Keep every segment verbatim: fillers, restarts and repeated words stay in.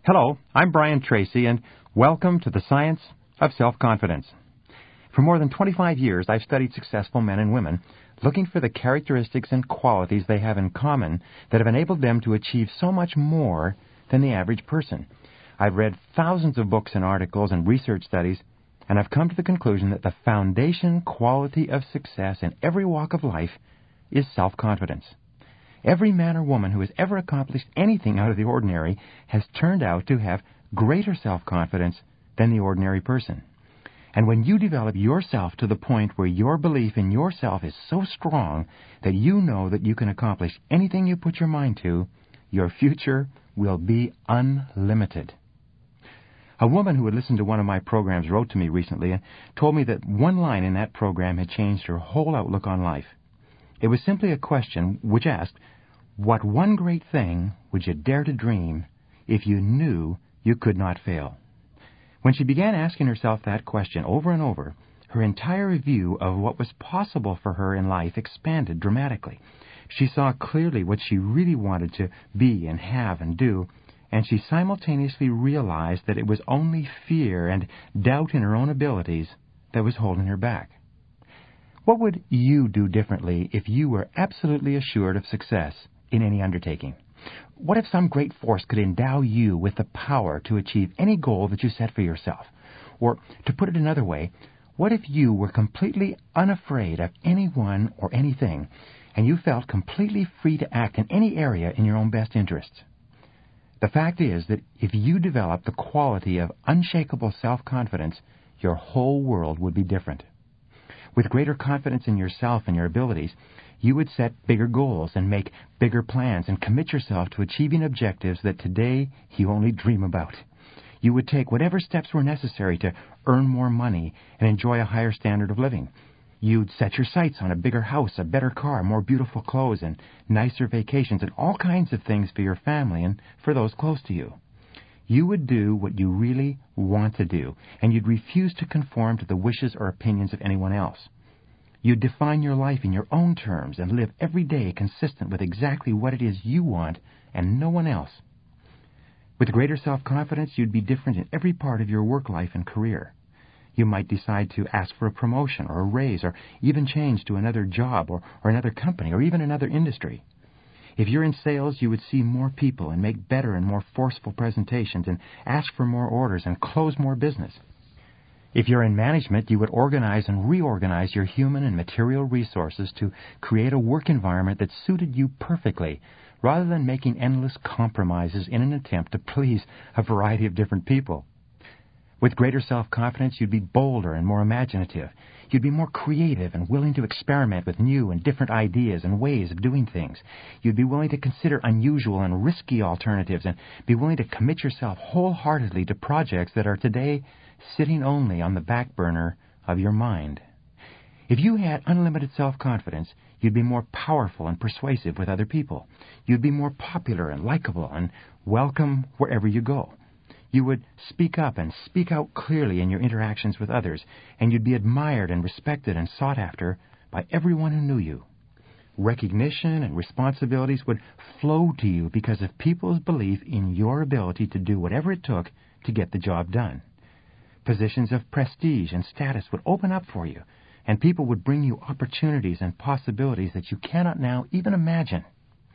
Hello, I'm Brian Tracy, and welcome to the Science of Self-Confidence. For more than twenty-five years, I've studied successful men and women, looking for the characteristics and qualities they have in common that have enabled them to achieve so much more than the average person. I've read thousands of books and articles and research studies, and I've come to the conclusion that the foundation quality of success in every walk of life is self-confidence. Every man or woman who has ever accomplished anything out of the ordinary has turned out to have greater self-confidence than the ordinary person. And when you develop yourself to the point where your belief in yourself is so strong that you know that you can accomplish anything you put your mind to, your future will be unlimited. A woman who had listened to one of my programs wrote to me recently and told me that one line in that program had changed her whole outlook on life. It was simply a question which asked, what one great thing would you dare to dream if you knew you could not fail? When she began asking herself that question over and over, her entire view of what was possible for her in life expanded dramatically. She saw clearly what she really wanted to be and have and do, and she simultaneously realized that it was only fear and doubt in her own abilities that was holding her back. What would you do differently if you were absolutely assured of success in any undertaking? What if some great force could endow you with the power to achieve any goal that you set for yourself? Or, to put it another way, what if you were completely unafraid of anyone or anything, and you felt completely free to act in any area in your own best interests? The fact is that if you developed the quality of unshakable self-confidence, your whole world would be different. With greater confidence in yourself and your abilities, you would set bigger goals and make bigger plans and commit yourself to achieving objectives that today you only dream about. You would take whatever steps were necessary to earn more money and enjoy a higher standard of living. You'd set your sights on a bigger house, a better car, more beautiful clothes, and nicer vacations, and all kinds of things for your family and for those close to you. You would do what you really want to do, and you'd refuse to conform to the wishes or opinions of anyone else. You'd define your life in your own terms and live every day consistent with exactly what it is you want and no one else. With greater self-confidence, you'd be different in every part of your work life and career. You might decide to ask for a promotion or a raise or even change to another job or, or another company or even another industry. If you're in sales, you would see more people and make better and more forceful presentations and ask for more orders and close more business. If you're in management, you would organize and reorganize your human and material resources to create a work environment that suited you perfectly, rather than making endless compromises in an attempt to please a variety of different people. With greater self-confidence, you'd be bolder and more imaginative. You'd be more creative and willing to experiment with new and different ideas and ways of doing things. You'd be willing to consider unusual and risky alternatives and be willing to commit yourself wholeheartedly to projects that are today sitting only on the back burner of your mind. If you had unlimited self-confidence, you'd be more powerful and persuasive with other people. You'd be more popular and likable and welcome wherever you go. You would speak up and speak out clearly in your interactions with others, and you'd be admired and respected and sought after by everyone who knew you. Recognition and responsibilities would flow to you because of people's belief in your ability to do whatever it took to get the job done. Positions of prestige and status would open up for you, and people would bring you opportunities and possibilities that you cannot now even imagine.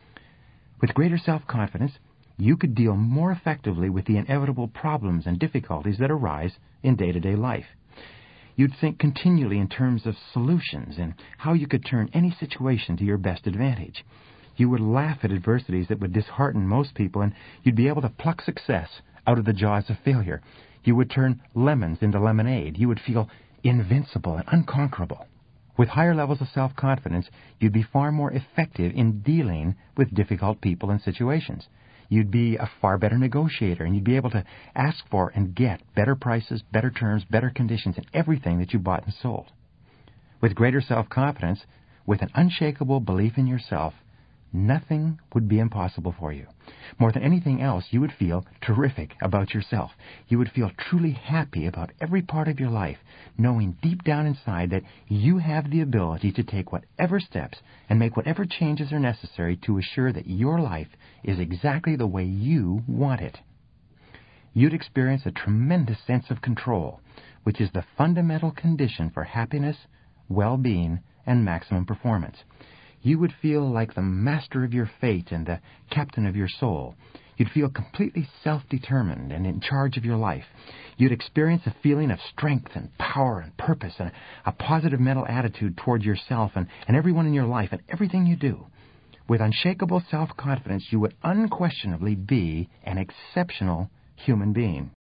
With greater self-confidence, you could deal more effectively with the inevitable problems and difficulties that arise in day-to-day life. You'd think continually in terms of solutions and how you could turn any situation to your best advantage. You would laugh at adversities that would dishearten most people, and you'd be able to pluck success out of the jaws of failure. You would turn lemons into lemonade. You would feel invincible and unconquerable. With higher levels of self-confidence, you'd be far more effective in dealing with difficult people and situations. You'd be a far better negotiator, and you'd be able to ask for and get better prices, better terms, better conditions in everything that you bought and sold. With greater self-confidence, with an unshakable belief in yourself, nothing would be impossible for you. More than anything else, you would feel terrific about yourself. You would feel truly happy about every part of your life, knowing deep down inside that you have the ability to take whatever steps and make whatever changes are necessary to assure that your life is exactly the way you want it. you'd experience a tremendous sense of control, which is the fundamental condition for happiness, well-being, and maximum performance. You would feel like the master of your fate and the captain of your soul. You'd feel completely self-determined and in charge of your life. You'd experience a feeling of strength and power and purpose and a positive mental attitude toward yourself and, and everyone in your life and everything you do. With unshakable self-confidence, you would unquestionably be an exceptional human being.